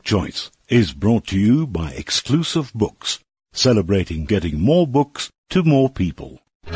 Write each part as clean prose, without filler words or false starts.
Choice is brought to you by Exclusive Books, celebrating getting more books to more people.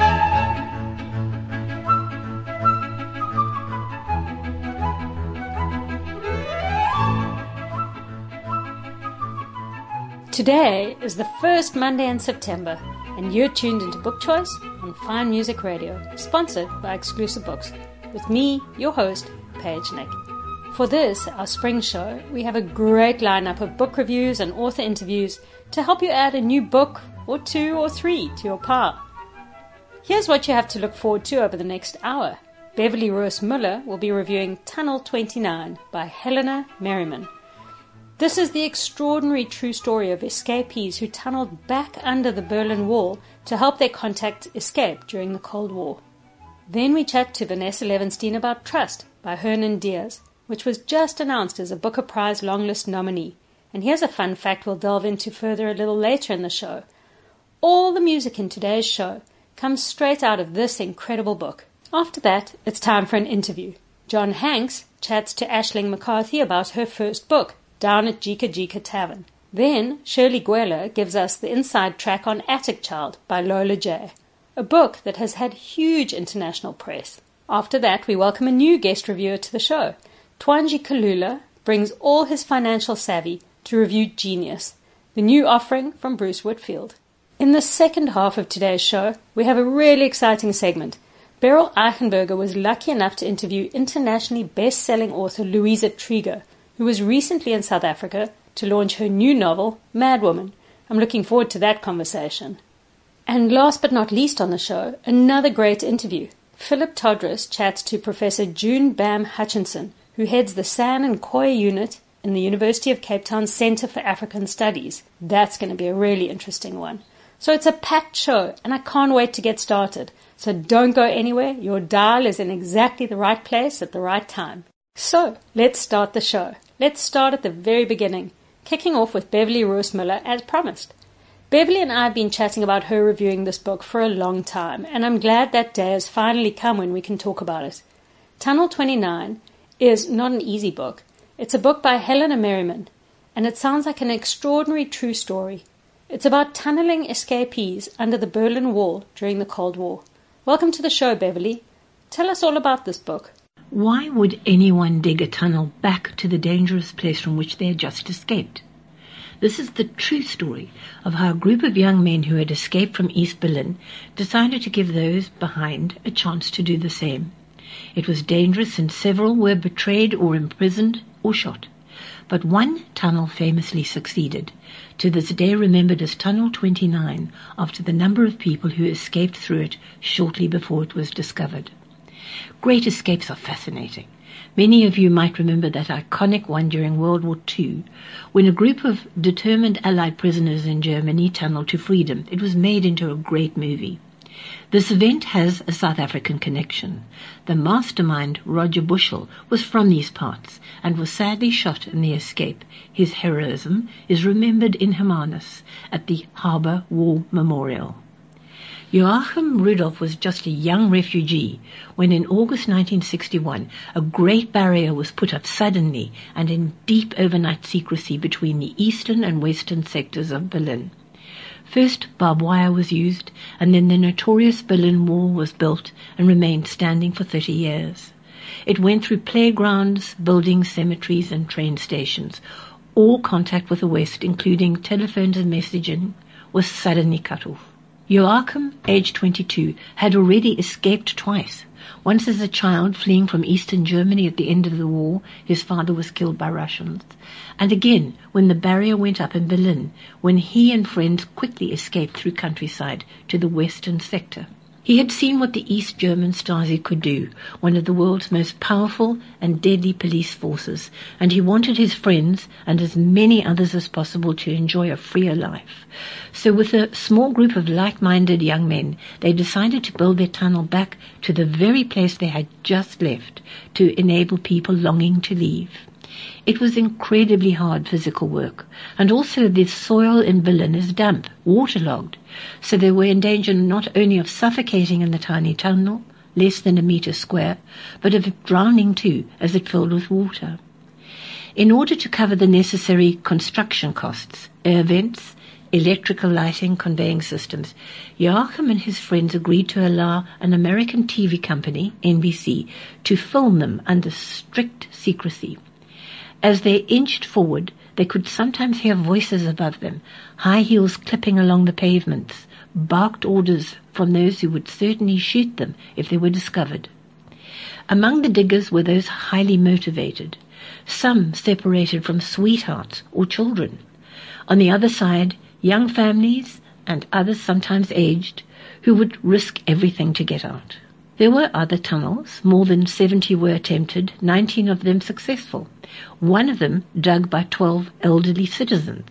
Today is the first Monday in September, and you're tuned into Book Choice on Fine Music Radio, sponsored by Exclusive Books, with me, your host, Paige Nick. For this, our spring show, we have a great lineup of book reviews and author interviews to help you add a new book or two or three to your pile. Here's what you have to look forward to over the next hour. Beverly Rose Muller will be reviewing Tunnel 29 by Helena Merriman. This is the extraordinary true story of escapees who tunneled back under the Berlin Wall to help their contact escape during the Cold War. Then we chat to Vanessa Levenstein about Trust by Hernan Diaz, which was just announced as a Booker Prize longlist nominee. And here's a fun fact we'll delve into further a little later in the show. All the music in today's show comes straight out of this incredible book. After that, it's time for an interview. John Hanks chats to Aisling McCarthy about her first book, Down at Jika Jika Tavern. Then Shirley Gwela gives us the inside track on Attic Child by Lola J, a book that has had huge international press. After that, we welcome a new guest reviewer to the show. Twanji Kalula brings all his financial savvy to review Genius, the new offering from Bruce Whitfield. In the second half of today's show, we have a really exciting segment. Beryl Eichenberger was lucky enough to interview internationally best-selling author Louisa Trigo, who was recently in South Africa to launch her new novel, Madwoman. I'm looking forward to that conversation. And last but not least on the show, another great interview. Philip Todrus chats to Professor June Bam Hutchinson, who heads the San and Khoi unit in the University of Cape Town Centre for African Studies. That's going to be a really interesting one. So it's a packed show, and I can't wait to get started. So don't go anywhere. Your dial is in exactly the right place at the right time. So let's start the show. Let's start at the very beginning, kicking off with Beverly Rose Muller as promised. Beverly and I have been chatting about her reviewing this book for a long time, and I'm glad that day has finally come when we can talk about it. Tunnel 29 is not an easy book. It's a book by Helena Merriman, and it sounds like an extraordinary true story. It's about tunneling escapees under the Berlin Wall during the Cold War. Welcome to the show, Beverly. Tell us all about this book. Why would anyone dig a tunnel back to the dangerous place from which they had just escaped? This is the true story of how a group of young men who had escaped from East Berlin decided to give those behind a chance to do the same. It was dangerous and several were betrayed or imprisoned or shot. But one tunnel famously succeeded, to this day remembered as Tunnel 29, after the number of people who escaped through it shortly before it was discovered. Great escapes are fascinating. Many of you might remember that iconic one during World War II, when a group of determined Allied prisoners in Germany tunneled to freedom. It was made into a great movie. This event has a South African connection. The mastermind, Roger Bushell, was from these parts and was sadly shot in the escape. His heroism is remembered in Hermanus at the Harbour War Memorial. Joachim Rudolph was just a young refugee when in August 1961 a great barrier was put up suddenly and in deep overnight secrecy between the eastern and western sectors of Berlin. First, barbed wire was used, and then the notorious Berlin Wall was built and remained standing for 30 years. It went through playgrounds, buildings, cemeteries, and train stations. All contact with the West, including telephones and messaging, was suddenly cut off. Joachim, aged 22, had already escaped twice. Once as a child, fleeing from eastern Germany at the end of the war, his father was killed by Russians. And again, when the barrier went up in Berlin, when he and friends quickly escaped through countryside to the western sector. He had seen what the East German Stasi could do, one of the world's most powerful and deadly police forces, and he wanted his friends and as many others as possible to enjoy a freer life. So with a small group of like-minded young men, they decided to build their tunnel back to the very place they had just left to enable people longing to leave. It was incredibly hard physical work, and also the soil in Berlin is damp, waterlogged, so they were in danger not only of suffocating in the tiny tunnel, less than a metre square, but of drowning too, as it filled with water. In order to cover the necessary construction costs, air vents, electrical lighting, conveying systems, Joachim and his friends agreed to allow an American TV company, NBC, to film them under strict secrecy. As they inched forward, they could sometimes hear voices above them, high heels clipping along the pavements, barked orders from those who would certainly shoot them if they were discovered. Among the diggers were those highly motivated, some separated from sweethearts or children. On the other side, young families, and others sometimes aged, who would risk everything to get out. There were other tunnels. More than 70 were attempted, 19 of them successful. One of them dug by 12 elderly citizens.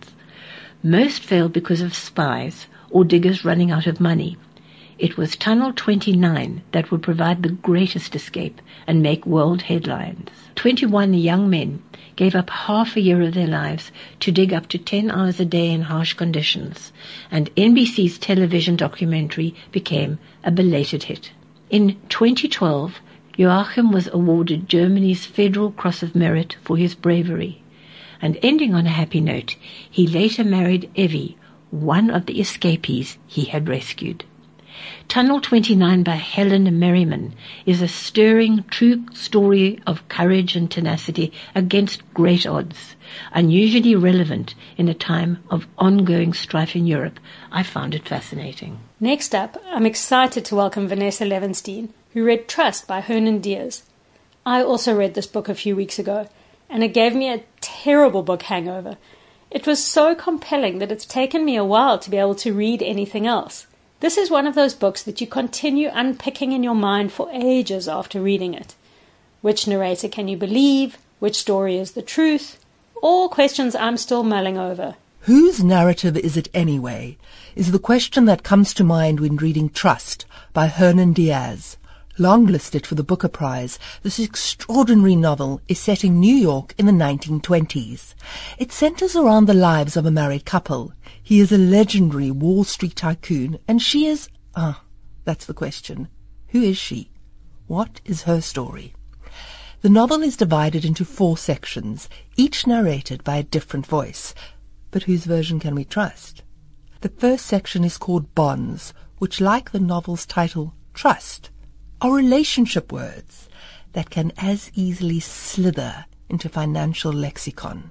Most failed because of spies or diggers running out of money. It was Tunnel 29 that would provide the greatest escape and make world headlines. 21 young men gave up half a year of their lives to dig up to 10 hours a day in harsh conditions, and NBC's television documentary became a belated hit. In 2012, Joachim was awarded Germany's Federal Cross of Merit for his bravery. And ending on a happy note, he later married Evie, one of the escapees he had rescued. Tunnel 29 by Helen Merriman is a stirring, true story of courage and tenacity against great odds, unusually relevant in a time of ongoing strife in Europe. I found it fascinating. Next up, I'm excited to welcome Vanessa Levenstein, who read Trust by Hernan Diaz. I also read this book a few weeks ago, and it gave me a terrible book hangover. It was so compelling that it's taken me a while to be able to read anything else. This is one of those books that you continue unpicking in your mind for ages after reading it. Which narrator can you believe? Which story is the truth? All questions I'm still mulling over. Whose narrative is it anyway, is the question that comes to mind when reading Trust by Hernan Diaz. Longlisted for the Booker Prize, this extraordinary novel is set in New York in the 1920s. It centers around the lives of a married couple. He is a legendary Wall Street tycoon, and she is... that's the question. Who is she? What is her story? The novel is divided into 4 sections, each narrated by a different voice. But whose version can we trust? The first section is called Bonds, which, like the novel's title, Trust, are relationship words that can as easily slither into financial lexicon.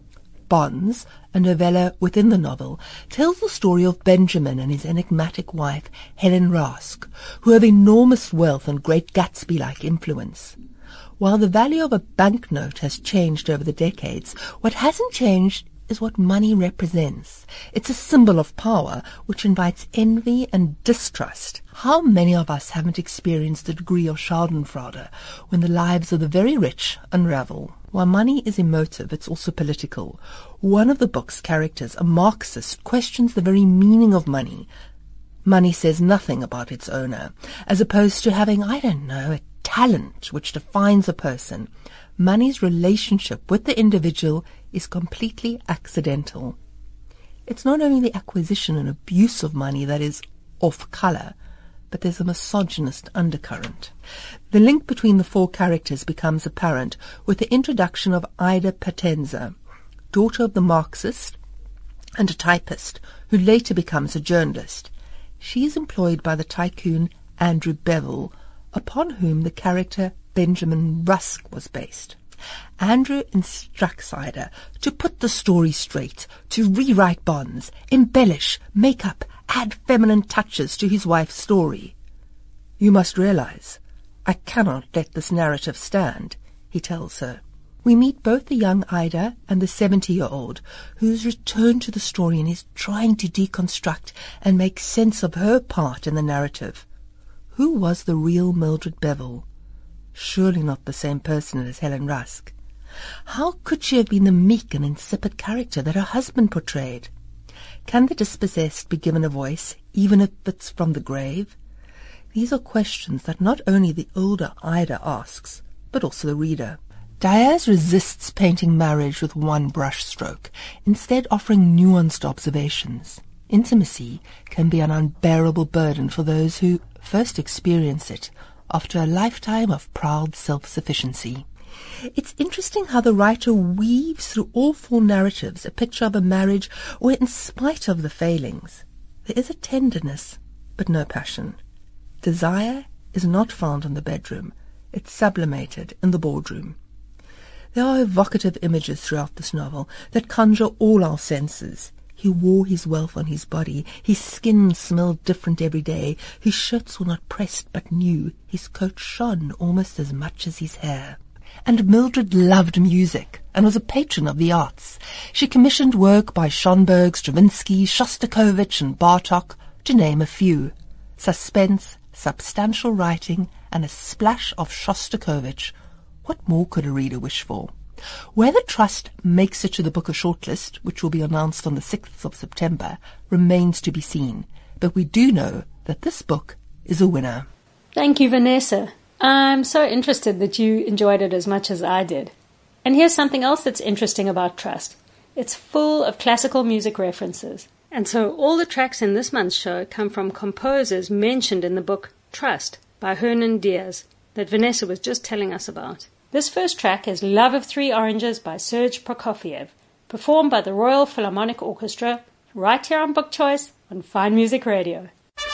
Bonds, a novella within the novel, tells the story of Benjamin and his enigmatic wife, Helen Rask, who have enormous wealth and great Gatsby-like influence. While the value of a banknote has changed over the decades, what hasn't changed is what money represents. It's a symbol of power which invites envy and distrust. How many of us haven't experienced a degree of schadenfreude when the lives of the very rich unravel? While money is emotive, it's also political. One of the book's characters, a Marxist, questions the very meaning of money. Money says nothing about its owner, as opposed to having, a talent which defines a person. Money's relationship with the individual is completely accidental. It's not only the acquisition and abuse of money that is off-color, but there's a misogynist undercurrent. The link between the 4 characters becomes apparent with the introduction of Ida Potenza, daughter of the Marxist and a typist, who later becomes a journalist. She is employed by the tycoon Andrew Bevel, upon whom the character Benjamin Rusk was based. Andrew instructs Ida to put the story straight, to rewrite Bonds, embellish, make up, add feminine touches to his wife's story. "You must realize, I cannot let this narrative stand," he tells her. We meet both the young Ida and the 70-year-old, who's returned to the story and is trying to deconstruct and make sense of her part in the narrative. Who was the real Mildred Bevel? Surely not the same person as Helen Rusk. How could she have been the meek and insipid character that her husband portrayed? Can the dispossessed be given a voice, even if it's from the grave? These are questions that not only the older Ida asks, but also the reader. Diaz resists painting marriage with one brushstroke, instead offering nuanced observations. Intimacy can be an unbearable burden for those who first experience it after a lifetime of proud self-sufficiency. It's interesting how the writer weaves through all four narratives a picture of a marriage where, in spite of the failings, there is a tenderness, but no passion. Desire is not found in the bedroom. It's sublimated in the boardroom. There are evocative images throughout this novel that conjure all our senses. He wore his wealth on his body. His skin smelled different every day. His shirts were not pressed but new. His coat shone almost as much as his hair. And Mildred loved music and was a patron of the arts. She commissioned work by Schönberg, Stravinsky, Shostakovich and Bartók, to name a few. Suspense, substantial writing, and a splash of Shostakovich. What more could a reader wish for? Whether Trust makes it to the Booker shortlist, which will be announced on the 6th of September, remains to be seen. But we do know that this book is a winner. Thank you, Vanessa. I'm so interested that you enjoyed it as much as I did. And here's something else that's interesting about Trust. It's full of classical music references. And so all the tracks in this month's show come from composers mentioned in the book Trust by Hernan Diaz that Vanessa was just telling us about. This first track is Love of Three Oranges by Serge Prokofiev, performed by the Royal Philharmonic Orchestra, right here on Book Choice on Fine Music Radio.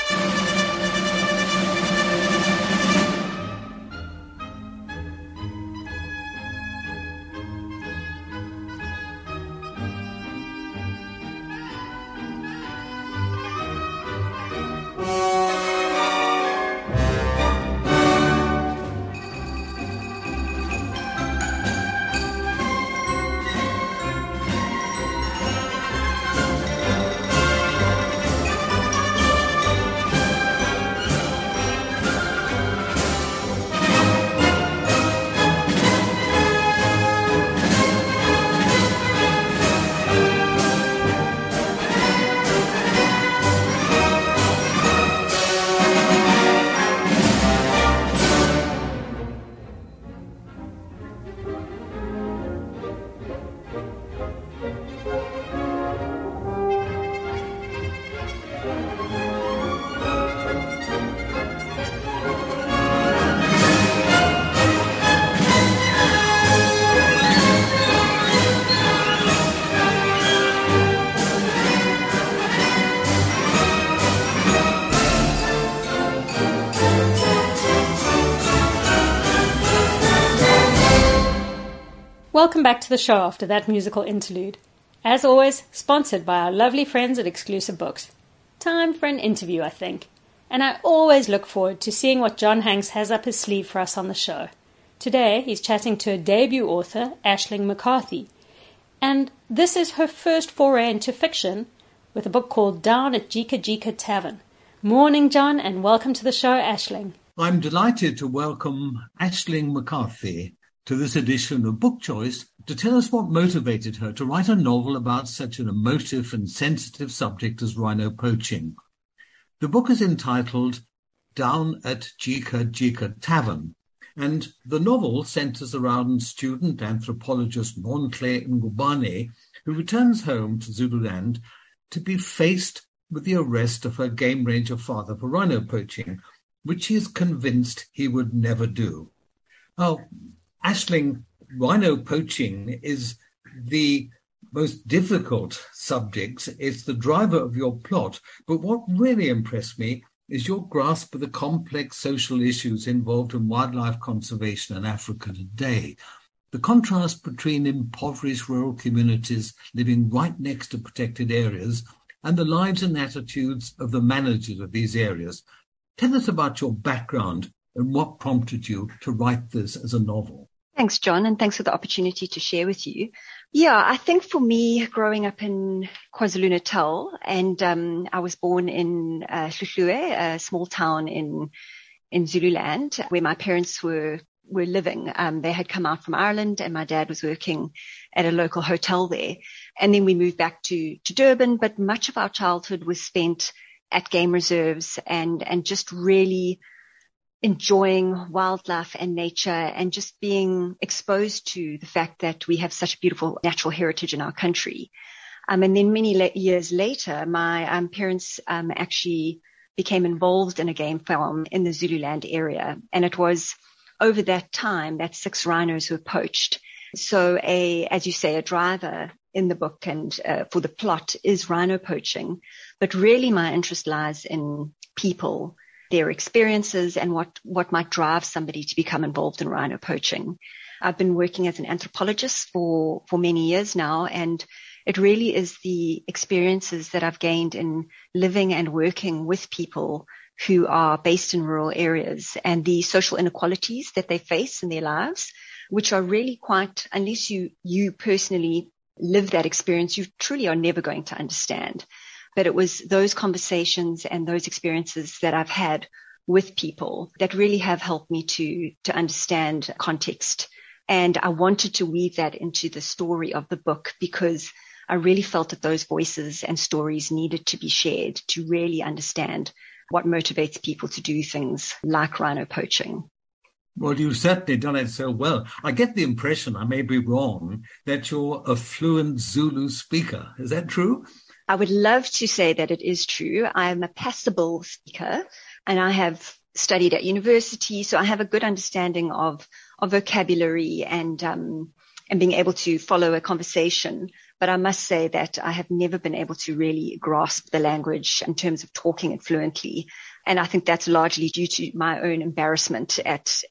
Welcome back to the show after that musical interlude. As always, sponsored by our lovely friends at Exclusive Books. Time for an interview, I think. And I always look forward to seeing what John Hanks has up his sleeve for us on the show. Today, he's chatting to a debut author, Aisling McCarthy. And this is her first foray into fiction with a book called Down at Jika Jika Tavern. Morning, John, and welcome to the show, Aisling. I'm delighted to welcome Aisling McCarthy to this edition of Book Choice to tell us what motivated her to write a novel about such an emotive and sensitive subject as rhino poaching. The book is entitled Down at Jika Jika Tavern, and the novel centers around student anthropologist Nonhle Ngubane, who returns home to Zululand to be faced with the arrest of her game ranger father for rhino poaching, which he is convinced he would never do. Now, Aisling, rhino poaching is the most difficult subject. It's the driver of your plot. But what really impressed me is your grasp of the complex social issues involved in wildlife conservation in Africa today. The contrast between impoverished rural communities living right next to protected areas and the lives and attitudes of the managers of these areas. Tell us about your background and what prompted you to write this as a novel. Thanks, John, and thanks for the opportunity to share with you. Yeah, I think for me, growing up in KwaZulu-Natal, and I was born in Hluhluwe, a small town in Zululand, where my parents were living. They had come out from Ireland, and my dad was working at a local hotel there. And then we moved back to Durban, but much of our childhood was spent at game reserves and just really enjoying wildlife and nature and just being exposed to the fact that we have such beautiful natural heritage in our country. And then many years later, my parents actually became involved in a game farm in the Zululand area. And it was over that time, that's 6 rhinos were poached. So as you say, a driver in the book and for the plot is rhino poaching. But really my interest lies in people, their experiences, and what might drive somebody to become involved in rhino poaching. I've been working as an anthropologist for many years now, and it really is the experiences that I've gained in living and working with people who are based in rural areas and the social inequalities that they face in their lives, which are really quite, unless you personally live that experience, you truly are never going to understand. But it was those conversations and those experiences that I've had with people that really have helped me to understand context. And I wanted to weave that into the story of the book because I really felt that those voices and stories needed to be shared to really understand what motivates people to do things like rhino poaching. Well, you've certainly done it so well. I get the impression, I may be wrong, that you're a fluent Zulu speaker. Is that true? I would love to say that it is true. I am a passable speaker and I have studied at university, so I have a good understanding of vocabulary and being able to follow a conversation. But I must say that I have never been able to really grasp the language in terms of talking it fluently. And I think that's largely due to my own embarrassment at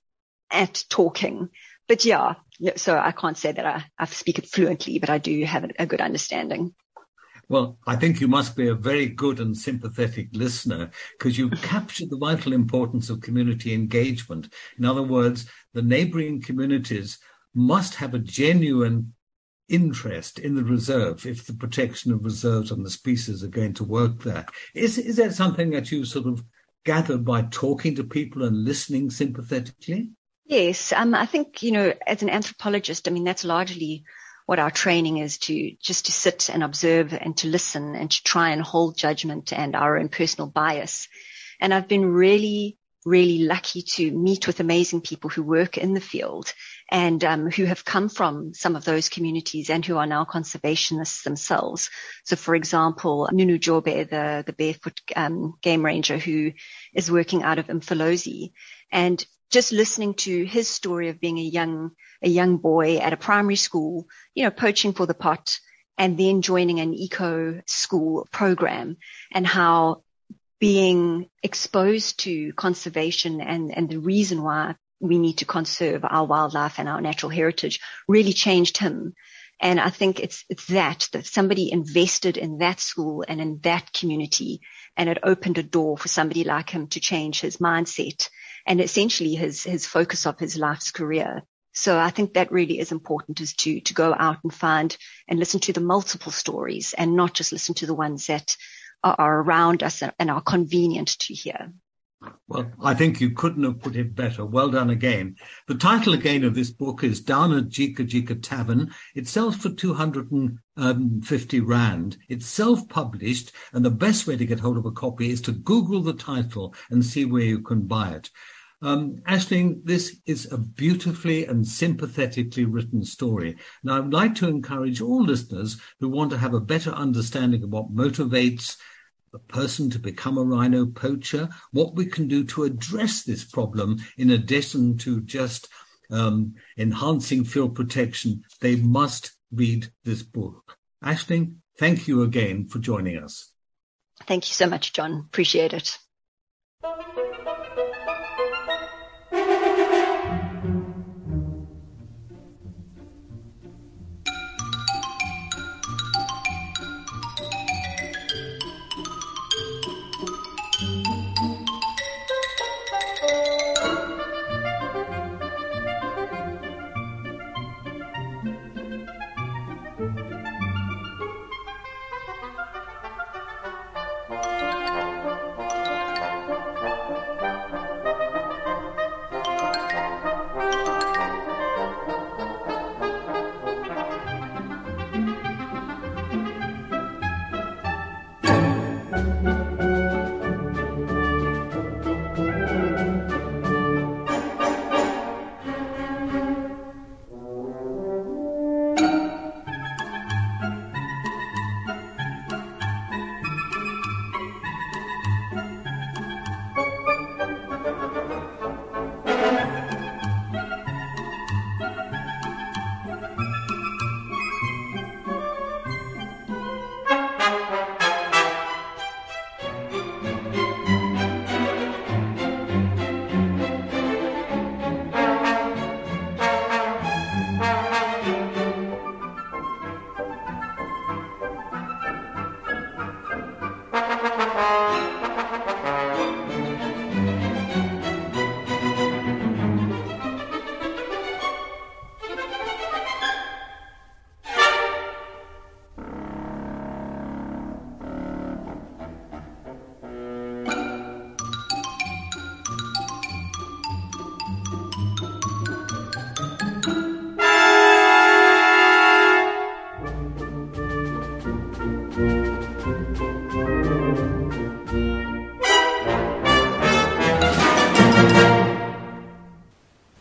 talking. But yeah, so I can't say that I speak it fluently, but I do have a good understanding. Well, I think you must be a very good and sympathetic listener because you captured the vital importance of community engagement. In other words, the neighboring communities must have a genuine interest in the reserve if the protection of reserves and the species are going to work there. Is that something that you sort of gathered by talking to people and listening sympathetically? Yes. I think, as an anthropologist, that's largely what our training is, to sit and observe and to listen and to try and hold judgment and our own personal bias. And I've been really, really lucky to meet with amazing people who work in the field and who have come from some of those communities and who are now conservationists themselves. So, for example, Nunu Jobe, the barefoot game ranger who is working out of Mfolozi, and just listening to his story of being a young boy at a primary school, poaching for the pot and then joining an eco school program, and how being exposed to conservation and the reason why we need to conserve our wildlife and our natural heritage really changed him. And I think it's that somebody invested in that school and in that community, and it opened a door for somebody like him to change his mindset and essentially his focus of his life's career. So I think that really is important, is to go out and find and listen to the multiple stories and not just listen to the ones that are around us and are convenient to hear. Well, I think you couldn't have put it better. Well done again. The title again of this book is Down at Jika Jika Tavern. It sells for 250 Rand. It's self-published, and the best way to get hold of a copy is to Google the title and see where you can buy it. Aisling, this is a beautifully and sympathetically written story. Now, I'd like to encourage all listeners who want to have a better understanding of what motivates a person to become a rhino poacher, what we can do to address this problem in addition to just enhancing field protection. They must read this book. Aisling, thank you again for joining us. Thank you so much, John. Appreciate it.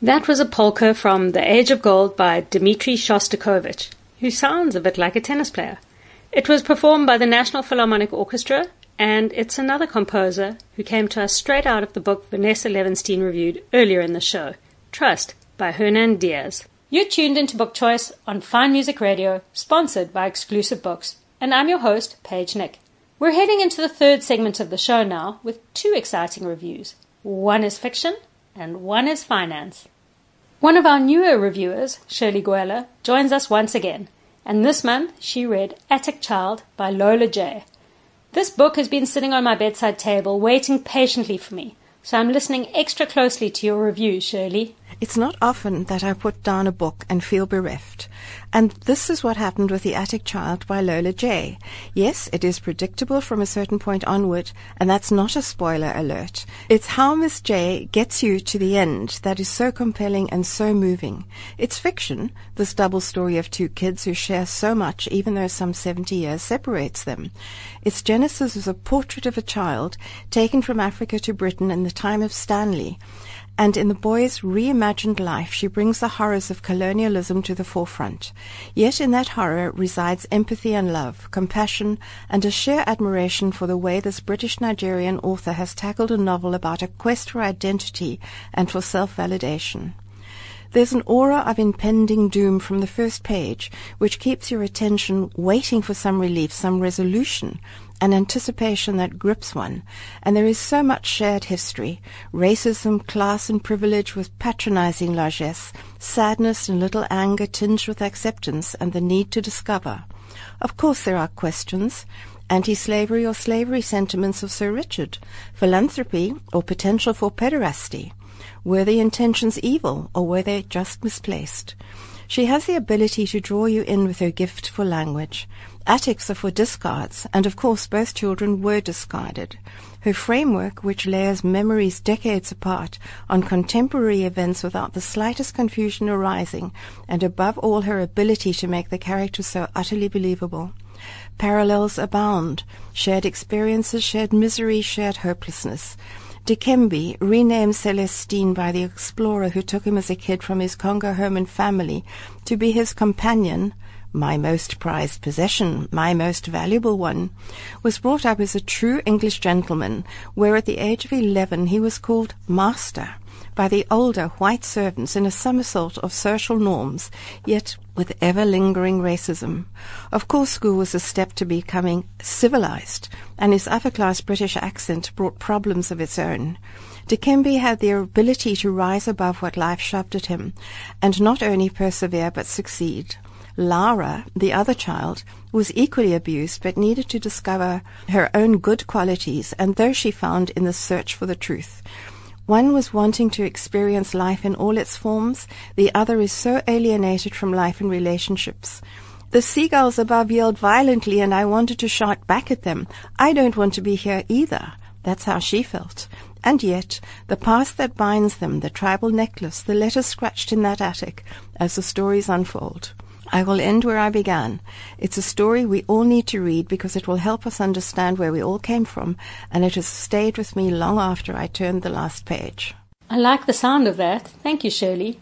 That was a polka from The Age of Gold by Dmitri Shostakovich, who sounds a bit like a tennis player. It was performed by the National Philharmonic Orchestra, and it's another composer who came to us straight out of the book Vanessa Levenstein reviewed earlier in the show, Trust by Hernan Diaz. You're tuned into Book Choice on Fine Music Radio, sponsored by Exclusive Books, and I'm your host, Paige Nick. We're heading into the third segment of the show now with two exciting reviews. One is fiction, and one is finance. One of our newer reviewers, Shirley Guela, joins us once again, and this month she read Attic Child by Lola J. This book has been sitting on my bedside table waiting patiently for me, so I'm listening extra closely to your review, Shirley. It's not often that I put down a book and feel bereft. And this is what happened with The Attic Child by Lola J. Yes, it is predictable from a certain point onward, and that's not a spoiler alert. It's how Miss J gets you to the end that is so compelling and so moving. It's fiction, this double story of two kids who share so much even though some 70 years separates them. Its genesis is a portrait of a child taken from Africa to Britain in the time of Stanley. And in the boy's reimagined life, she brings the horrors of colonialism to the forefront. Yet in that horror resides empathy and love, compassion, and a sheer admiration for the way this British-Nigerian author has tackled a novel about a quest for identity and for self-validation. There's an aura of impending doom from the first page, which keeps your attention waiting for some relief, some resolution, an anticipation that grips one. And there is so much shared history, racism, class and privilege with patronizing largesse, sadness and little anger tinged with acceptance and the need to discover. Of course there are questions. Anti-slavery or slavery sentiments of Sir Richard, philanthropy or potential for pederasty. Were the intentions evil, or were they just misplaced? She has the ability to draw you in with her gift for language. Attics are for discards, and of course both children were discarded. Her framework, which layers memories decades apart on contemporary events without the slightest confusion arising, and above all her ability to make the characters so utterly believable. Parallels abound. Shared experiences, shared misery, shared hopelessness. Dikembe renamed Celestine by the explorer who took him as a kid from his Congo home and family to be his companion, my most prized possession, my most valuable one, was brought up as a true English gentleman, where at the age of 11 he was called master by the older white servants in a somersault of social norms, yet with ever-lingering racism. Of course, school was a step to becoming civilized, and his upper-class British accent brought problems of its own. Dikembe had the ability to rise above what life shoved at him, and not only persevere but succeed. Lara, the other child, was equally abused but needed to discover her own good qualities, and those she found in the search for the truth. One was wanting to experience life in all its forms, the other is so alienated from life and relationships. The seagulls above yelled violently, and I wanted to shout back at them, I don't want to be here either. That's how she felt. And yet, the past that binds them, the tribal necklace, the letters scratched in that attic, as the stories unfold. I will end where I began. It's a story we all need to read because it will help us understand where we all came from, and it has stayed with me long after I turned the last page. I like the sound of that. Thank you, Shirley.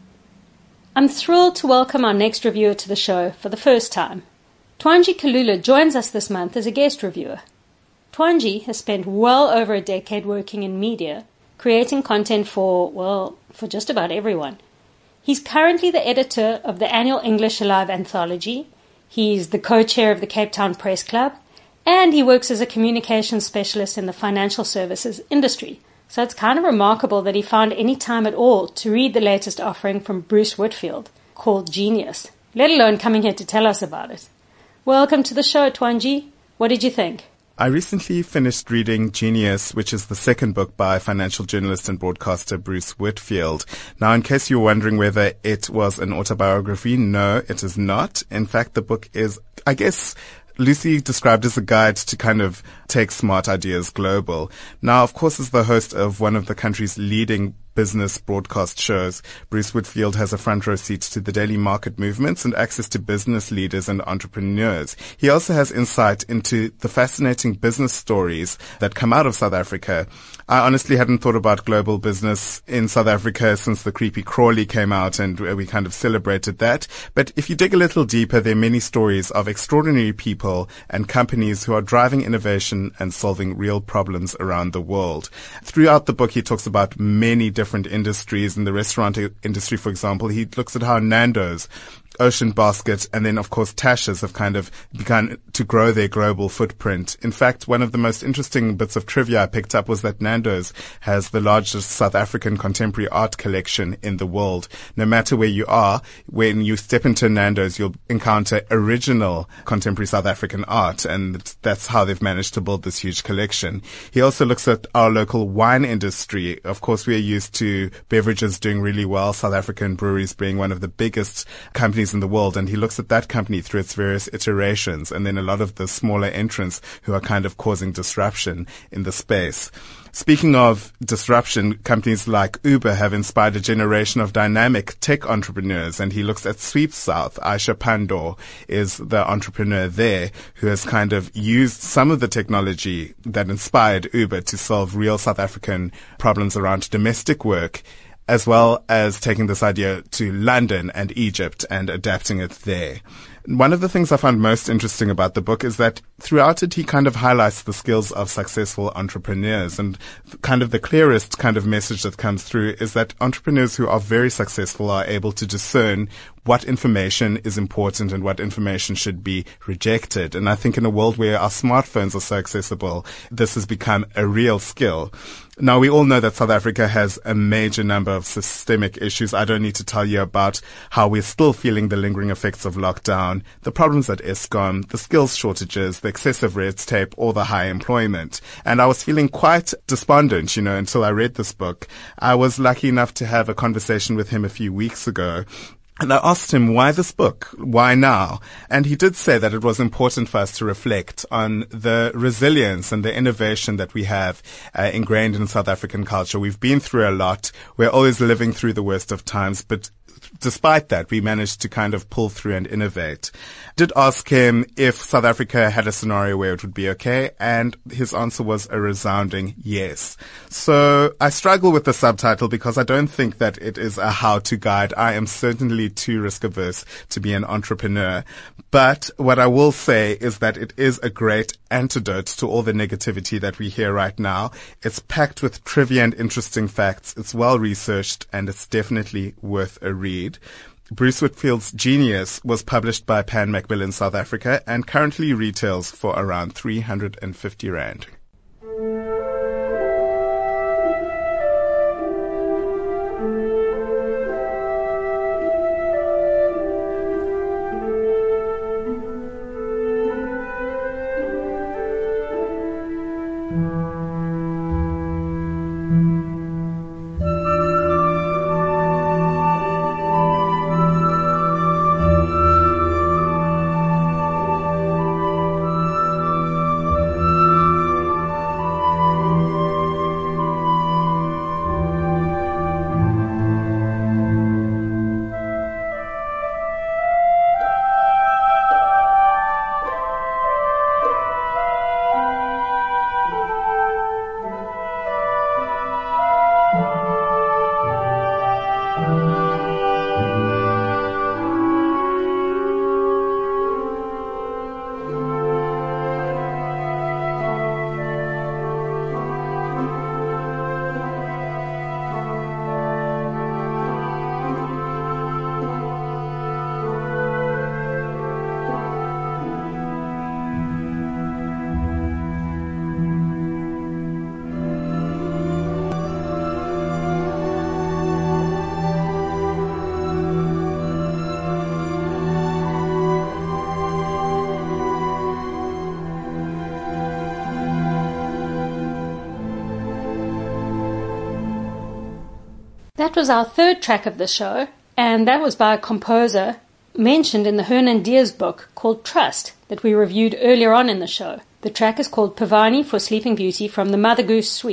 I'm thrilled to welcome our next reviewer to the show for the first time. Twanji Kalula joins us this month as a guest reviewer. Twanji has spent well over a decade working in media, creating content for just about everyone. He's currently the editor of the annual English Alive anthology. He's the co-chair of the Cape Town Press Club, and he works as a communications specialist in the financial services industry. So it's kind of remarkable that he found any time at all to read the latest offering from Bruce Whitfield, called Genius, let alone coming here to tell us about it. Welcome to the show, Twanji. What did you think? I recently finished reading Genius, which is the second book by financial journalist and broadcaster Bruce Whitfield. Now, in case you're wondering whether it was an autobiography, no, it is not. In fact, the book is, I guess, loosely described as a guide to kind of take smart ideas global. Now, of course, as the host of one of the country's leading business broadcast shows. Bruce Whitfield has a front row seat to the daily market movements and access to business leaders and entrepreneurs. He also has insight into the fascinating business stories that come out of South Africa. I honestly hadn't thought about global business in South Africa since the Creepy Crawly came out, and we kind of celebrated that. But if you dig a little deeper, there are many stories of extraordinary people and companies who are driving innovation and solving real problems around the world. Throughout the book, he talks about many different industries. In the restaurant industry, for example, he looks at how Nando's, Ocean Basket, and then, of course, Tasha's have kind of begun to grow their global footprint. In fact, one of the most interesting bits of trivia I picked up was that Nando's has the largest South African contemporary art collection in the world. No matter where you are, when you step into Nando's, you'll encounter original contemporary South African art, and that's how they've managed to build this huge collection. He also looks at our local wine industry. Of course, we're used to beverages doing really well, South African breweries being one of the biggest companies in the world, and he looks at that company through its various iterations, and then a lot of the smaller entrants who are kind of causing disruption in the space. Speaking of disruption, companies like Uber have inspired a generation of dynamic tech entrepreneurs, and he looks at Sweep South. Aisha Pandor is the entrepreneur there who has kind of used some of the technology that inspired Uber to solve real South African problems around domestic work, as well as taking this idea to London and Egypt and adapting it there. One of the things I found most interesting about the book is that throughout it, he kind of highlights the skills of successful entrepreneurs, and kind of the clearest kind of message that comes through is that entrepreneurs who are very successful are able to discern what information is important and what information should be rejected. And I think in a world where our smartphones are so accessible, this has become a real skill. Now, we all know that South Africa has a major number of systemic issues. I don't need to tell you about how we're still feeling the lingering effects of lockdown, the problems at Eskom, the skills shortages, the excessive red tape, or the high employment. And I was feeling quite despondent, until I read this book. I was lucky enough to have a conversation with him a few weeks ago. And I asked him, why this book? Why now? And he did say that it was important for us to reflect on the resilience and the innovation that we have ingrained in South African culture. We've been through a lot. We're always living through the worst of times, but despite that, we managed to kind of pull through and innovate. Did ask him if South Africa had a scenario where it would be okay, and his answer was a resounding yes. So I struggle with the subtitle because I don't think that it is a how-to guide. I am certainly too risk-averse to be an entrepreneur. But what I will say is that it is a great antidote to all the negativity that we hear right now. It's packed with trivia and interesting facts. It's well-researched, and it's definitely worth a read. Bruce Whitfield's Genius was published by Pan Macmillan South Africa and currently retails for around 350 Rand. That was our third track of the show, and that was by a composer mentioned in the Hernan Diaz book called Trust that we reviewed earlier on in the show. The track is called Pavani for Sleeping Beauty from the Mother Goose Suite.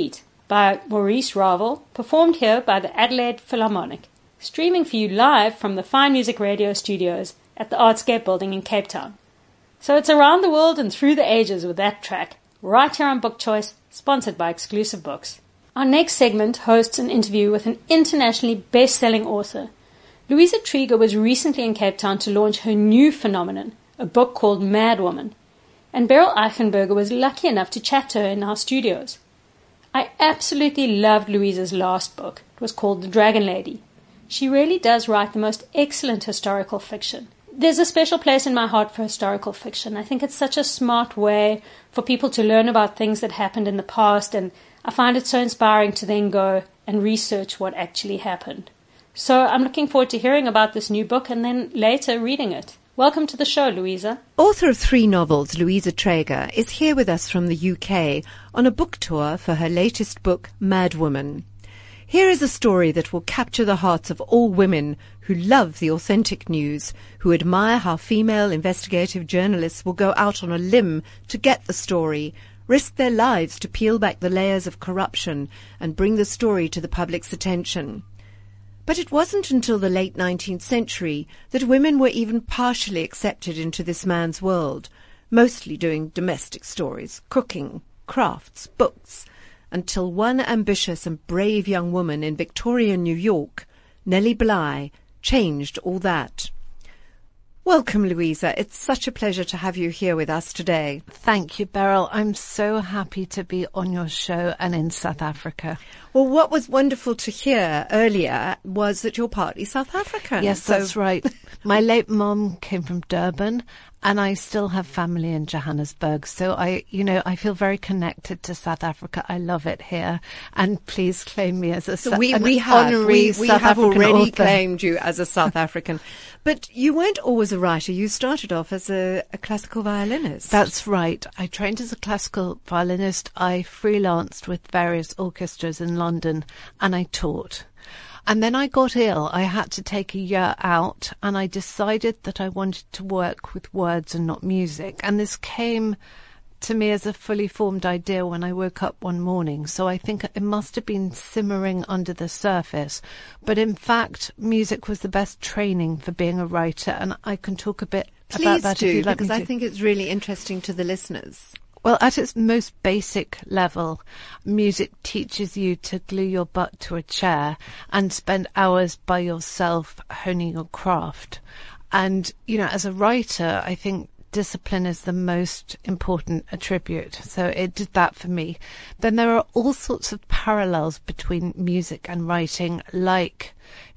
by Maurice Ravel, performed here by the Adelaide Philharmonic, streaming for you live from the Fine Music Radio studios at the Artscape building in Cape Town. So it's around the world and through the ages with that track, right here on Book Choice, sponsored by Exclusive Books. Our next segment hosts an interview with an internationally best-selling author. Louisa Trieger was recently in Cape Town to launch her new phenomenon, a book called Mad Woman, and Beryl Eichenberger was lucky enough to chat to her in our studios. I absolutely loved Louisa's last book. It was called The Dragon Lady. She really does write the most excellent historical fiction. There's a special place in my heart for historical fiction. I think it's such a smart way for people to learn about things that happened in the past, and I find it so inspiring to then go and research what actually happened. So I'm looking forward to hearing about this new book and then later reading it. Welcome to the show, Louisa. Author of 3 novels, Louisa Trieger, is here with us from the UK on a book tour for her latest book, Mad Woman. Here is a story that will capture the hearts of all women who love the authentic news, who admire how female investigative journalists will go out on a limb to get the story, risk their lives to peel back the layers of corruption and bring the story to the public's attention. But it wasn't until the late 19th century that women were even partially accepted into this man's world, mostly doing domestic stories, cooking, crafts, books, until one ambitious and brave young woman in Victorian New York, Nellie Bly, changed all that. Welcome, Louisa. It's such a pleasure to have you here with us today. Thank you, Beryl. I'm so happy to be on your show and in South Africa. Well, what was wonderful to hear earlier was that you're partly South African. Yes, that's right. My late mum came from Durban, and I still have family in Johannesburg. So I feel very connected to South Africa. I love it here. And please claim me as we have already claimed you as a South African. But you weren't always a writer. You started off as a classical violinist. That's right. I trained as a classical violinist. I freelanced with various orchestras in London, and I taught. And then I got ill. I had to take a year out, and I decided that I wanted to work with words and not music. And this came to me as a fully formed idea when I woke up one morning. So I think it must have been simmering under the surface. But in fact, music was the best training for being a writer. And I can talk a bit about that if you'd like me to. Because I think it's really interesting to the listeners. Well, at its most basic level, music teaches you to glue your butt to a chair and spend hours by yourself honing your craft. And, as a writer, I think discipline is the most important attribute. So it did that for me. Then there are all sorts of parallels between music and writing, like,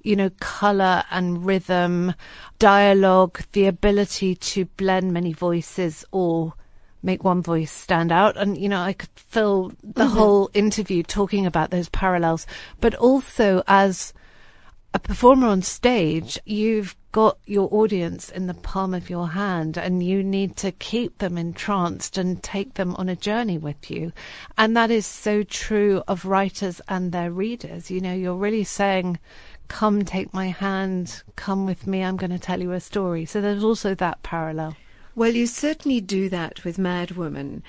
colour and rhythm, dialogue, the ability to blend many voices or make one voice stand out. And, I could fill the whole interview talking about those parallels. But also as a performer on stage, you've got your audience in the palm of your hand and you need to keep them entranced and take them on a journey with you. And that is so true of writers and their readers. You're really saying, come take my hand, come with me, I'm going to tell you a story. So there's also that parallel. Well, you certainly do that with Mad Woman.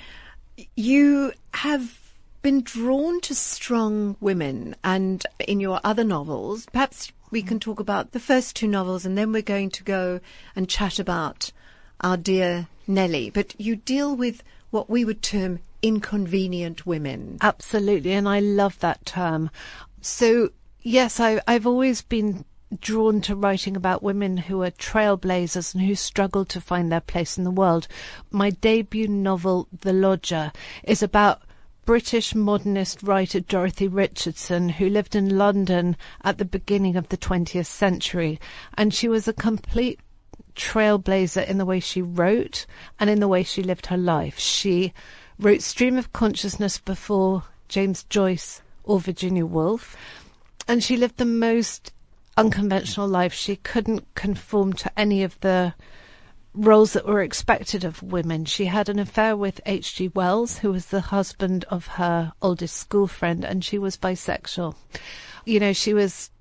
You have been drawn to strong women, and in your other novels, perhaps we can talk about the first 2 novels and then we're going to go and chat about our dear Nellie. But you deal with what we would term inconvenient women. Absolutely, and I love that term. So, yes, I've always been drawn to writing about women who are trailblazers and who struggle to find their place in the world. My debut novel, The Lodger, is about British modernist writer Dorothy Richardson, who lived in London at the beginning of the 20th century. And she was a complete trailblazer in the way she wrote and in the way she lived her life. She wrote Stream of Consciousness before James Joyce or Virginia Woolf, and she lived the most unconventional life. She couldn't conform to any of the roles that were expected of women. She had an affair with H.G. Wells, who was the husband of her oldest school friend, and she was bisexual. She was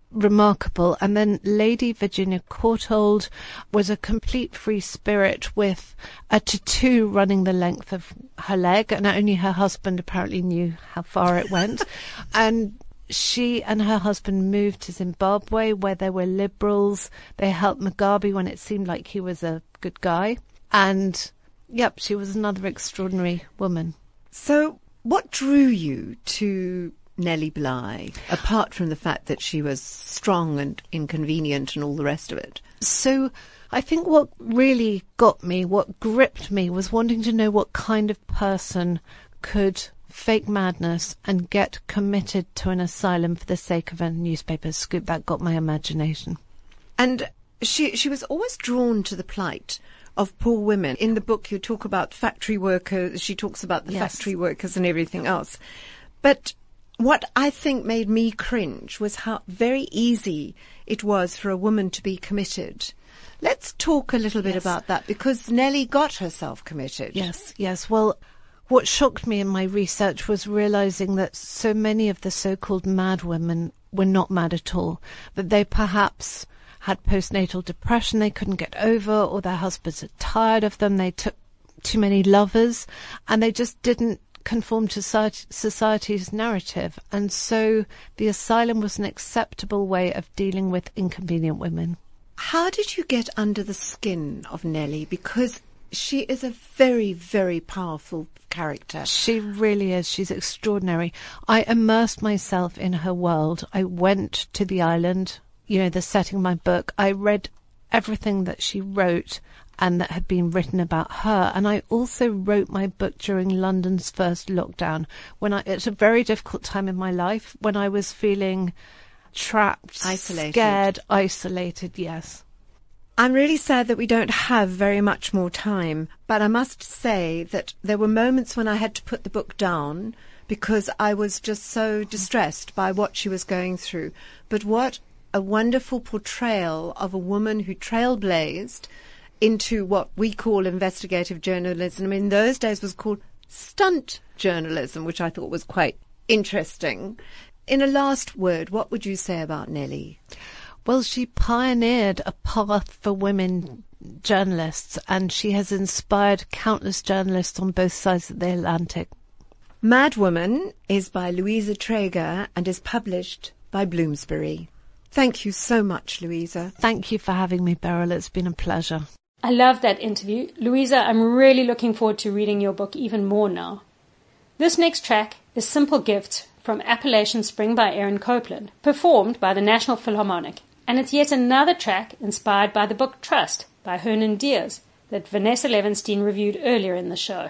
remarkable. And then Lady Virginia Courtauld was a complete free spirit with a tattoo running the length of her leg, and only her husband apparently knew how far it went. And she and her husband moved to Zimbabwe, where there were liberals. They helped Mugabe when it seemed like he was a good guy. And, yep, she was another extraordinary woman. So what drew you to Nellie Bly, apart from the fact that she was strong and inconvenient and all the rest of it? So I think what really got me, what gripped me, was wanting to know what kind of person could fake madness and get committed to an asylum for the sake of a newspaper scoop. That got my imagination. And she was always drawn to the plight of poor women. In the book you talk about factory workers, she talks about the factory workers and everything else. But what I think made me cringe was how very easy it was for a woman to be committed. Let's talk a little bit about that, because Nellie got herself committed. Yes. Well, what shocked me in my research was realizing that so many of the so-called mad women were not mad at all, that they perhaps had postnatal depression they couldn't get over, or their husbands are tired of them, they took too many lovers, and they just didn't conform to society's narrative. And so the asylum was an acceptable way of dealing with inconvenient women. How did you get under the skin of Nellie? Because she is a very, very powerful character. She really is. She's extraordinary. I immersed myself in her world. I went to the island, the setting of my book. I read everything that she wrote and that had been written about her. And I also wrote my book during London's first lockdown, it's a very difficult time in my life, when I was feeling trapped, scared, isolated, yes. I'm really sad that we don't have very much more time, but I must say that there were moments when I had to put the book down because I was just so distressed by what she was going through. But what a wonderful portrayal of a woman who trailblazed into what we call investigative journalism. In those days was called stunt journalism, which I thought was quite interesting. In a last word, what would you say about Nellie? Well, she pioneered a path for women journalists, and she has inspired countless journalists on both sides of the Atlantic. Mad Woman is by Louisa Traeger and is published by Bloomsbury. Thank you so much, Louisa. Thank you for having me, Beryl. It's been a pleasure. I love that interview. Louisa, I'm really looking forward to reading your book even more now. This next track is Simple Gift from Appalachian Spring by Aaron Copland, performed by the National Philharmonic. And it's yet another track inspired by the book Trust by Hernan Diaz that Vanessa Levenstein reviewed earlier in the show.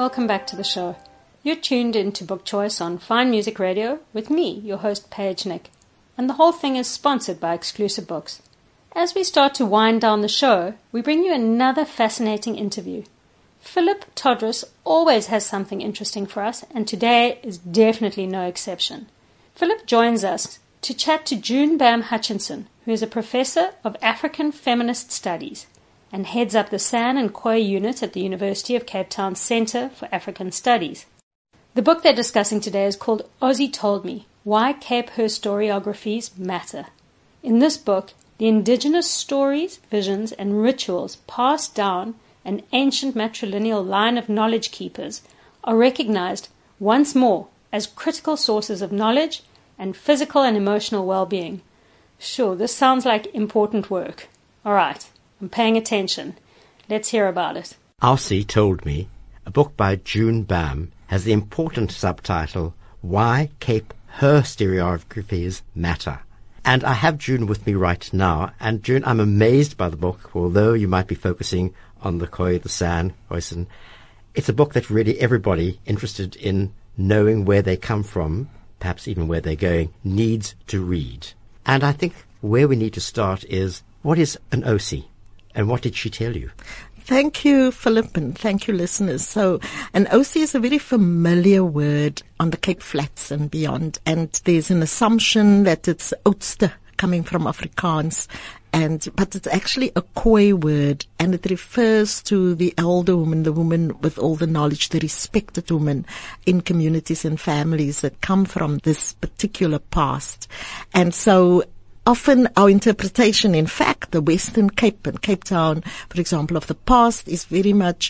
Welcome back to the show. You're tuned into Book Choice on Fine Music Radio with me, your host Paige Nick, and the whole thing is sponsored by Exclusive Books. As we start to wind down the show, we bring you another fascinating interview. Philip Todrus always has something interesting for us, and today is definitely no exception. Philip joins us to chat to June Bam Hutchinson, who is a professor of African Feminist Studies and heads up the San and Khoi unit at the University of Cape Town Centre for African Studies. The book they're discussing today is called Ozzy Told Me, Why Cape Historiographies Matter. In this book, the indigenous stories, visions, and rituals passed down an ancient matrilineal line of knowledge keepers are recognized once more as critical sources of knowledge and physical and emotional well-being. Sure, this sounds like important work. All right, I'm paying attention. Let's hear about it. Ozzy Told Me, a book by June Bam, has the important subtitle, Why Cape Historiographies Matter. And I have June with me right now. And June, I'm amazed by the book, although you might be focusing on the Khoi, the San, Khoisan. It's a book that really everybody interested in knowing where they come from, perhaps even where they're going, needs to read. And I think where we need to start is, what is an Osi? And what did she tell you? Thank you, Philip, and thank you, listeners. So, an Osi is a very familiar word on the Cape Flats and beyond, and there's an assumption that it's Oudste, coming from Afrikaans, but it's actually a Khoi word, and it refers to the elder woman, the woman with all the knowledge, the respected woman in communities and families that come from this particular past. And so often our interpretation, in fact, the Western Cape and Cape Town, for example, of the past is very much,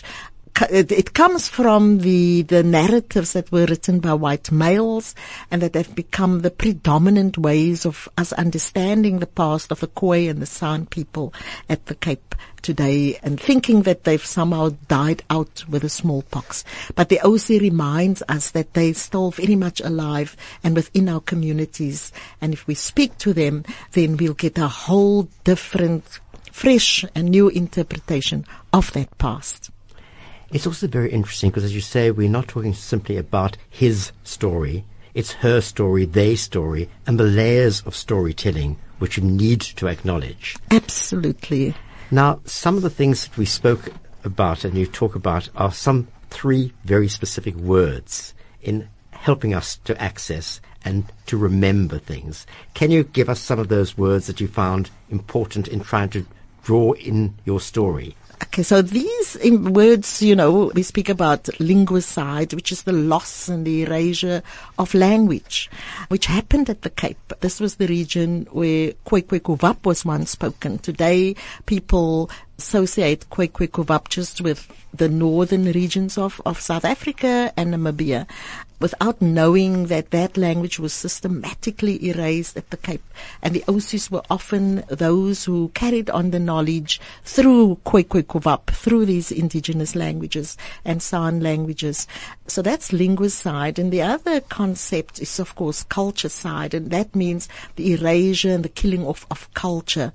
it comes from the narratives that were written by white males and that have become the predominant ways of us understanding the past of the Khoi and the San people at the Cape today, and thinking that they've somehow died out with the smallpox. But the Osi reminds us that they're still very much alive and within our communities. And if we speak to them, then we'll get a whole different, fresh and new interpretation of that past. It's also very interesting because, as you say, we're not talking simply about his story. It's her story, their story, and the layers of storytelling which you need to acknowledge. Absolutely. Now, some of the things that we spoke about and you talk about are some 3 very specific words in helping us to access and to remember things. Can you give us some of those words that you found important in trying to draw in your story? Okay, so these words, we speak about linguicide, which is the loss and the erasure of language, which happened at the Cape. This was the region where Khoekhoe was once spoken. Today, people associate Khoekhoe just with the northern regions of South Africa and Namibia, without knowing that that language was systematically erased at the Cape. And the Osis were often those who carried on the knowledge through Khoekhoe, through these indigenous languages and San languages. So that's linguicide. And the other concept is, of course, culture side, and that means the erasure and the killing of culture.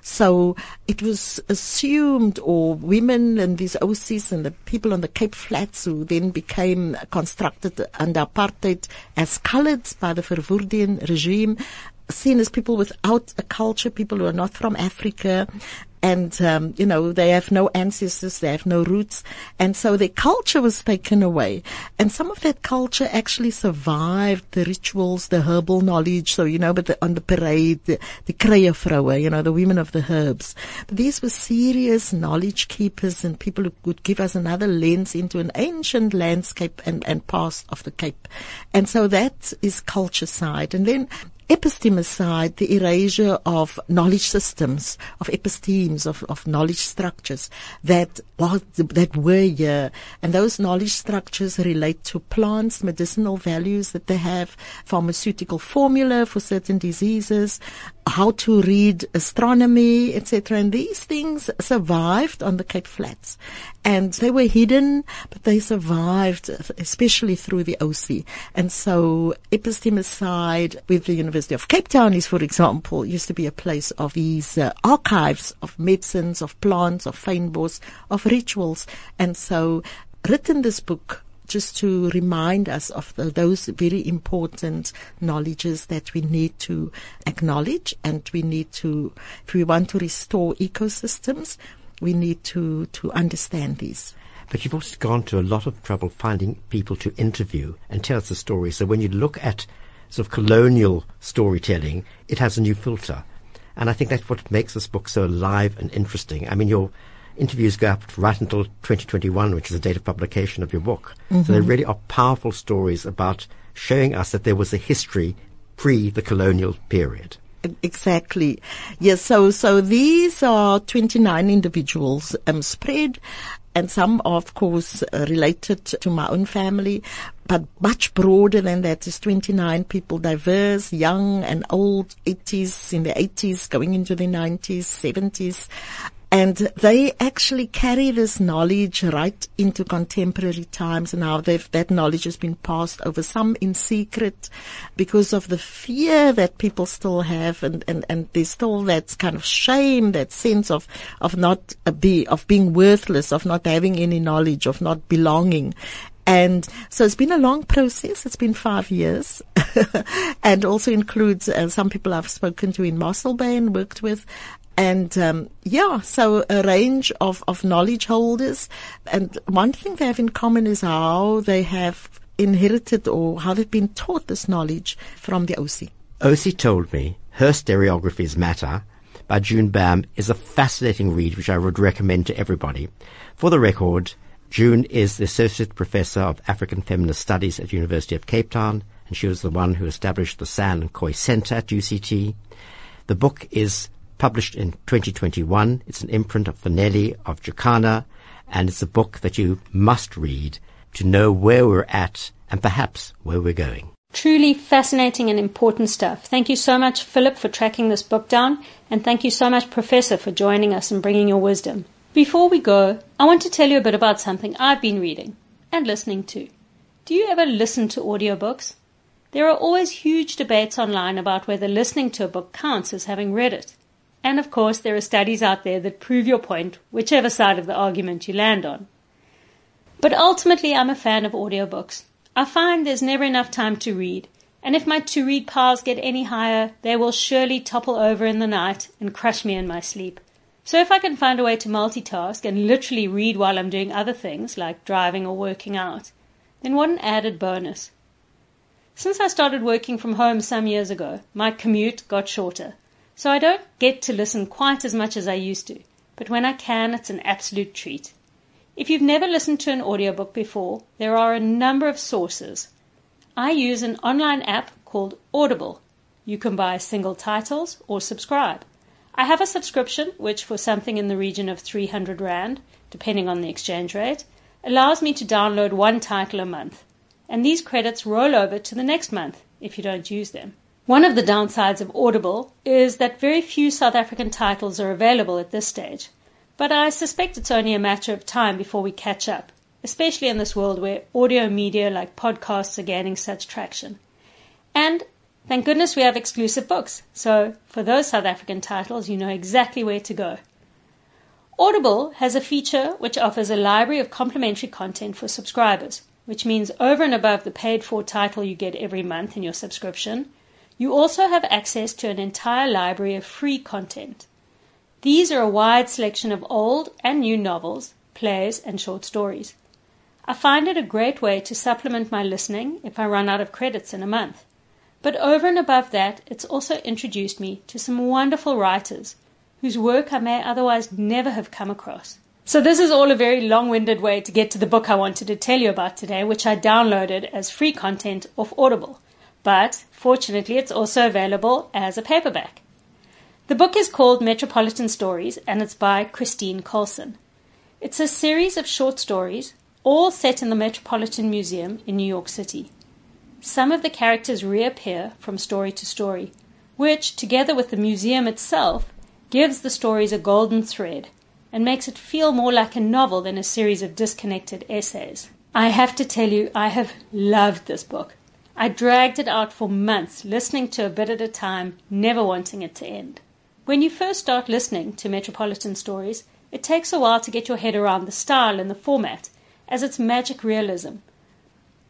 So it was assumed, or women and these Osis and the people on the Cape Flats who then became constructed under apartheid as colored by the Verwoerdian regime, seen as people without a culture, people who are not from Africa. And, they have no ancestors, they have no roots. And so their culture was taken away. And some of that culture actually survived the rituals, the herbal knowledge. So, but on the parade, the Kreiervrouwe, the women of the herbs. But these were serious knowledge keepers and people who could give us another lens into an ancient landscape and past of the Cape. And so that is culture side. And then epistemicide, the erasure of knowledge systems, of epistemes, of knowledge structures that were here. And those knowledge structures relate to plants, medicinal values that they have, pharmaceutical formula for certain diseases, how to read astronomy, etc. And these things survived on the Cape Flats. And they were hidden, but they survived, especially through the Osi. And so epistemicide with the University of Cape Town is, for example, used to be a place of these archives of medicines, of plants, of fynbos, of rituals. And so written this book just to remind us of those very important knowledges that we need to acknowledge, and we need to, if we want to restore ecosystems, we need to understand these. But you've also gone to a lot of trouble finding people to interview and tell us the story. So when you look at sort of colonial storytelling, it has a new filter. And I think that's what makes this book so alive and interesting. I mean, your interviews go up right until 2021, which is the date of publication of your book. Mm-hmm. So they really are powerful stories about showing us that there was a history pre the colonial period. Exactly. Yes, so these are 29 individuals spread, and some are, of course, related to my own family, but much broader than that. There's 29 people, diverse, young and old, 80s, in their 80s, going into the 90s, 70s. And they actually carry this knowledge right into contemporary times, and how that knowledge has been passed over, some in secret, because of the fear that people still have, and there's still that kind of shame, that sense of being worthless, of not having any knowledge, of not belonging. And so it's been a long process. It's been 5 years, and also includes some people I've spoken to in Mossel Bay and worked with. And, so a range of knowledge holders. And one thing they have in common is how they have inherited, or how they've been taught this knowledge from the OC. OC told me Her Stereographies Matter by June Bam is a fascinating read, which I would recommend to everybody. For the record, June is the Associate Professor of African Feminist Studies at University of Cape Town, and she was the one who established the San and Khoi Center at UCT. The book is published in 2021. It's an imprint of Fanelli of Jacana, and it's a book that you must read to know where we're at and perhaps where we're going. Truly fascinating and important stuff. Thank you so much, Philip, for tracking this book down, and thank you so much, Professor, for joining us and bringing your wisdom. Before we go, I want to tell you a bit about something I've been reading and listening to. Do you ever listen to audiobooks? There are always huge debates online about whether listening to a book counts as having read it. And of course, there are studies out there that prove your point, whichever side of the argument you land on. But ultimately, I'm a fan of audiobooks. I find there's never enough time to read, and if my to-read piles get any higher, they will surely topple over in the night and crush me in my sleep. So if I can find a way to multitask and literally read while I'm doing other things, like driving or working out, then what an added bonus. Since I started working from home some years ago, my commute got shorter. So I don't get to listen quite as much as I used to, but when I can, it's an absolute treat. If you've never listened to an audiobook before, there are a number of sources. I use an online app called Audible. You can buy single titles or subscribe. I have a subscription, which for something in the region of 300 Rand, depending on the exchange rate, allows me to download one title a month. And these credits roll over to the next month if you don't use them. One of the downsides of Audible is that very few South African titles are available at this stage, but I suspect it's only a matter of time before we catch up, especially in this world where audio media like podcasts are gaining such traction. And thank goodness we have exclusive books, so for those South African titles, you know exactly where to go. Audible has a feature which offers a library of complimentary content for subscribers, which means over and above the paid-for title you get every month in your subscription, you also have access to an entire library of free content. These are a wide selection of old and new novels, plays, and short stories. I find it a great way to supplement my listening if I run out of credits in a month. But over and above that, it's also introduced me to some wonderful writers whose work I may otherwise never have come across. So this is all a very long-winded way to get to the book I wanted to tell you about today, which I downloaded as free content off Audible. But fortunately, it's also available as a paperback. The book is called Metropolitan Stories, and it's by Christine Colson. It's a series of short stories, all set in the Metropolitan Museum in New York City. Some of the characters reappear from story to story, which, together with the museum itself, gives the stories a golden thread and makes it feel more like a novel than a series of disconnected essays. I have to tell you, I have loved this book. I dragged it out for months, listening to a bit at a time, never wanting it to end. When you first start listening to Metropolitan Stories, it takes a while to get your head around the style and the format, as it's magic realism.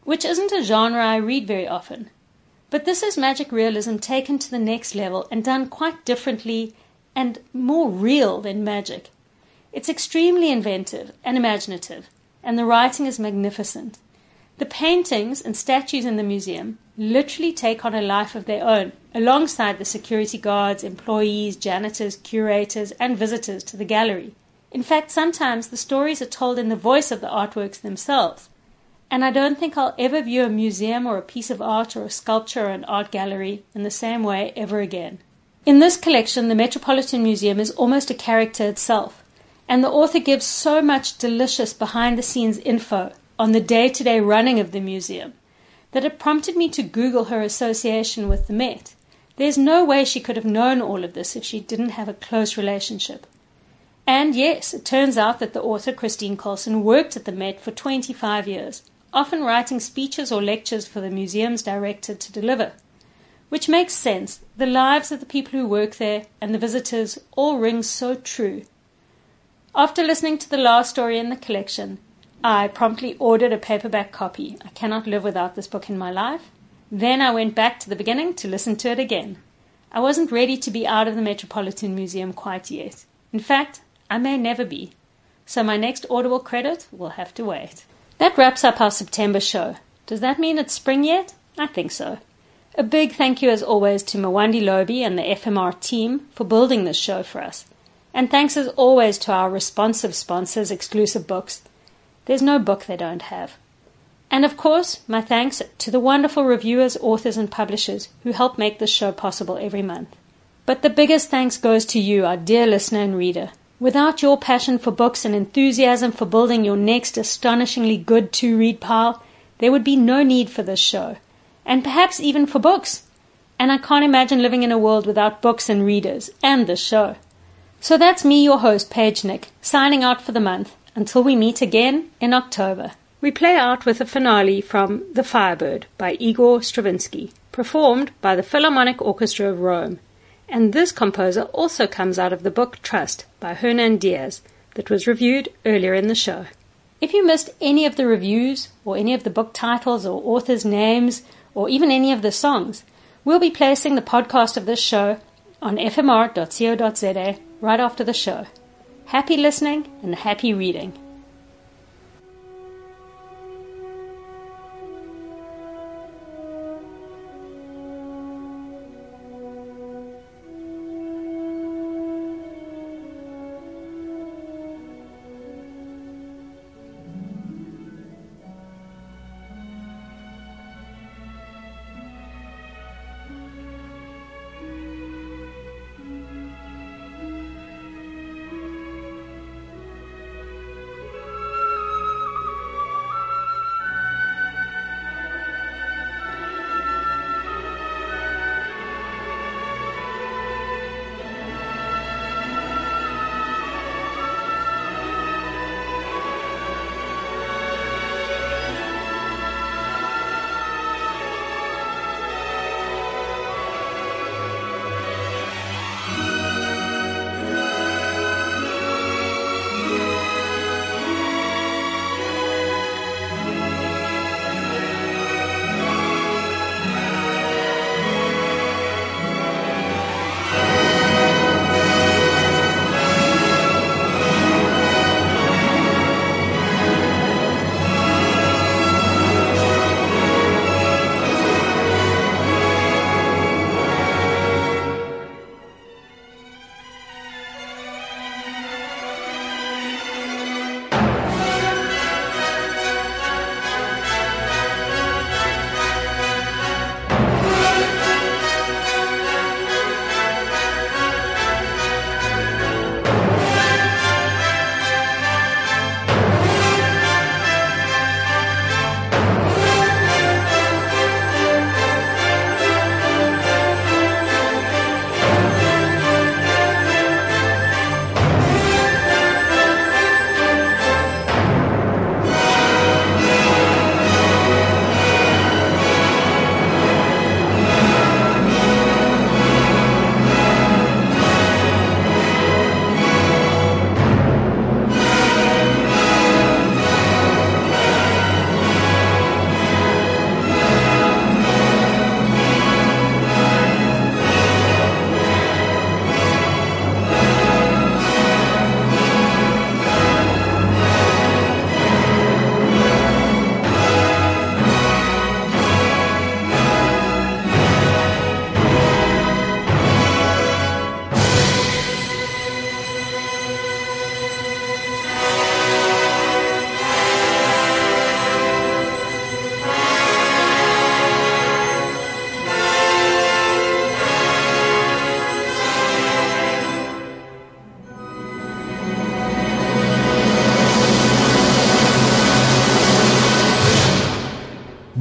which isn't a genre I read very often. But this is magic realism taken to the next level and done quite differently and more real than magic. It's extremely inventive and imaginative, and the writing is magnificent. The paintings and statues in the museum literally take on a life of their own, alongside the security guards, employees, janitors, curators, and visitors to the gallery. In fact, sometimes the stories are told in the voice of the artworks themselves. And I don't think I'll ever view a museum or a piece of art or a sculpture or an art gallery in the same way ever again. In this collection, the Metropolitan Museum is almost a character itself, and the author gives so much delicious behind-the-scenes info on the day-to-day running of the museum that it prompted me to Google her association with the Met. There's no way she could have known all of this if she didn't have a close relationship. And yes, it turns out that the author Christine Colson worked at the Met for 25 years, often writing speeches or lectures for the museum's director to deliver. Which makes sense. The lives of the people who work there and the visitors all ring so true. After listening to the last story in the collection, I promptly ordered a paperback copy. I cannot live without this book in my life. Then I went back to the beginning to listen to it again. I wasn't ready to be out of the Metropolitan Museum quite yet. In fact, I may never be. So my next Audible credit will have to wait. That wraps up our September show. Does that mean it's spring yet? I think so. A big thank you as always to Mwandi Lobi and the FMR team for building this show for us. And thanks as always to our responsive sponsors, Exclusive Books. There's no book they don't have. And of course, my thanks to the wonderful reviewers, authors and publishers who help make this show possible every month. But the biggest thanks goes to you, our dear listener and reader. Without your passion for books and enthusiasm for building your next astonishingly good to-read pile, there would be no need for this show. And perhaps even for books. And I can't imagine living in a world without books and readers, and this show. So that's me, your host, Paige Nick, signing out for the month, until we meet again in October. We play out with a finale from The Firebird by Igor Stravinsky, performed by the Philharmonic Orchestra of Rome. And this composer also comes out of the book Trust by Hernan Diaz that was reviewed earlier in the show. If you missed any of the reviews or any of the book titles or authors' names or even any of the songs, we'll be placing the podcast of this show on fmr.co.za right after the show. Happy listening and happy reading.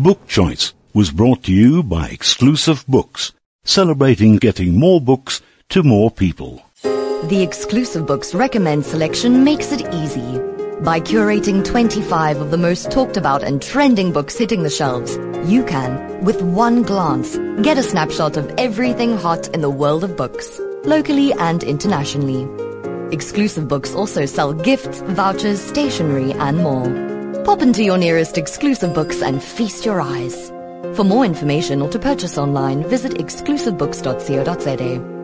Book Choice was brought to you by Exclusive Books, celebrating getting more books to more people. The Exclusive Books Recommend selection makes it easy. By curating 25 of the most talked about and trending books hitting the shelves, you can, with one glance, get a snapshot of everything hot in the world of books, locally and internationally. Exclusive Books also sell gifts, vouchers, stationery and more. Pop into your nearest Exclusive Books and feast your eyes. For more information or to purchase online, visit exclusivebooks.co.za.